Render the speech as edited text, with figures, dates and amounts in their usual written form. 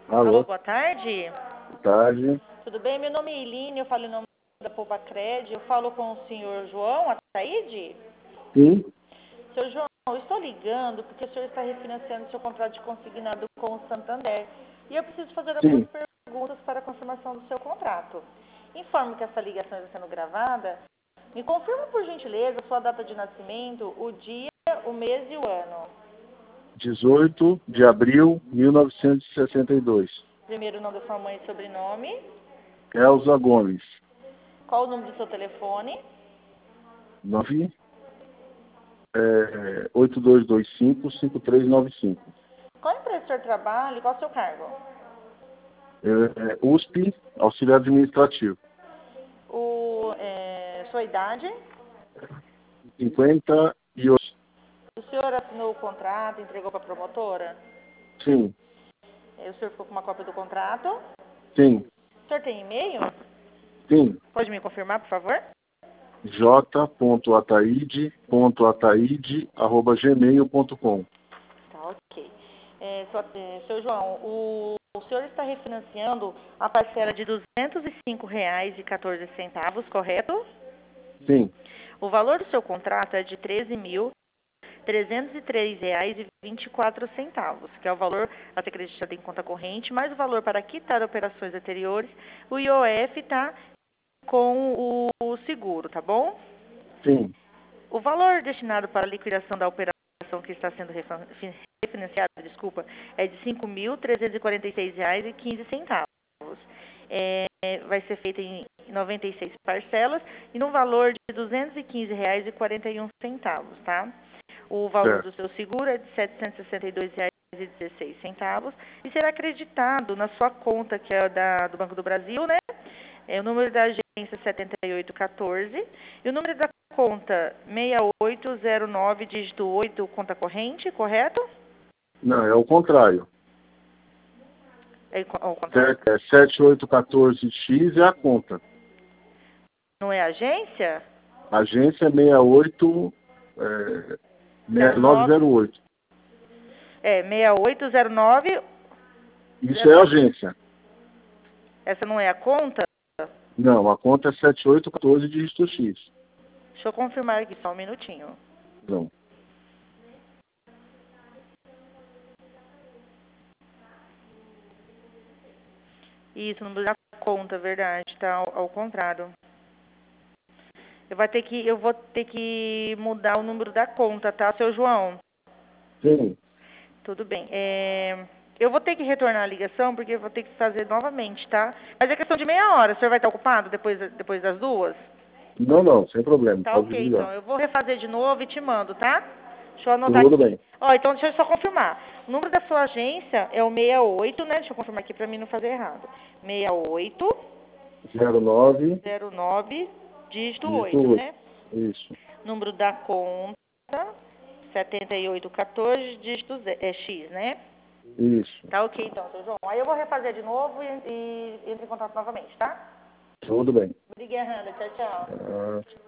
Alô, Alô? boa tarde. Boa tarde. Tudo bem? Meu nome é Eline, eu falo em nome da Poupa-Cred. Eu falo com o senhor João Ataíde. Sim? Senhor João, eu estou ligando porque o senhor está refinanciando seu contrato de consignado com o Santander. E eu preciso fazer algumas Sim. perguntas para a confirmação do seu contrato. Informo que essa ligação está sendo gravada. Me confirma, por gentileza, sua data de nascimento, o dia, o mês e o ano. 18 de abril de 1962. Primeiro nome da sua mãe e sobrenome. Elza Gomes. Qual o número do seu telefone? 9 8225-5395. Qual empresa o senhor trabalha e qual o seu cargo? USP, auxiliar administrativo. Sua idade? 58. O senhor assinou o contrato, entregou para a promotora? Sim. O senhor ficou com uma cópia do contrato? Sim. O senhor tem e-mail? Sim. Pode me confirmar, por favor? j.ataide.gmail.com. Tá, ok. Seu João, o senhor está refinanciando a parcela de R$ 205,14, correto? Sim. O valor do seu contrato é de R$ 13.303,24, que é o valor a ser acreditado em conta corrente, mais o valor para quitar operações anteriores. O IOF está com o seguro, tá bom? Sim. O valor destinado para a liquidação da operação que está sendo refinanciada, é de R$ 5.346,15. Vai ser feita em 96 parcelas e no valor de R$ 215,41, tá? O valor do Certo. seu seguro é de R$ 762,16 e será acreditado na sua conta, que é do Banco do Brasil, né? O número da agência é 7814 e o número da conta 6809, dígito 8, conta corrente, correto? Não, é o contrário. É o contrário? 7814X é a conta. Não é agência? Agência 68 09, 908. 6809. Isso é agência. Essa não é a conta? Não, a conta é 7814 dígito X. Deixa eu confirmar aqui só um minutinho. Não. Isso, o número da conta, verdade, tá ao contrário. Eu vou ter que mudar o número da conta, tá, seu João? Sim. Tudo bem. Eu vou ter que retornar a ligação, porque eu vou ter que fazer novamente, tá? Mas é questão de meia hora. O senhor vai estar ocupado depois das 2? Não, sem problema. Tá, Pode ok, desligar. então. Eu vou refazer de novo e te mando, tá? Deixa eu anotar Tudo aqui. bem. Ó, então deixa eu só confirmar. O número da sua agência é o 68, né? Deixa eu confirmar aqui pra mim não fazer errado. 09 6809, dígito dígito 8, 8. né? Isso. Número da conta 7814, dígito X, né? Isso. Tá ok, então, seu João. Aí eu vou refazer de novo e entro em contato novamente, tá? Tudo bem. Obrigada, tchau, tchau. Ah,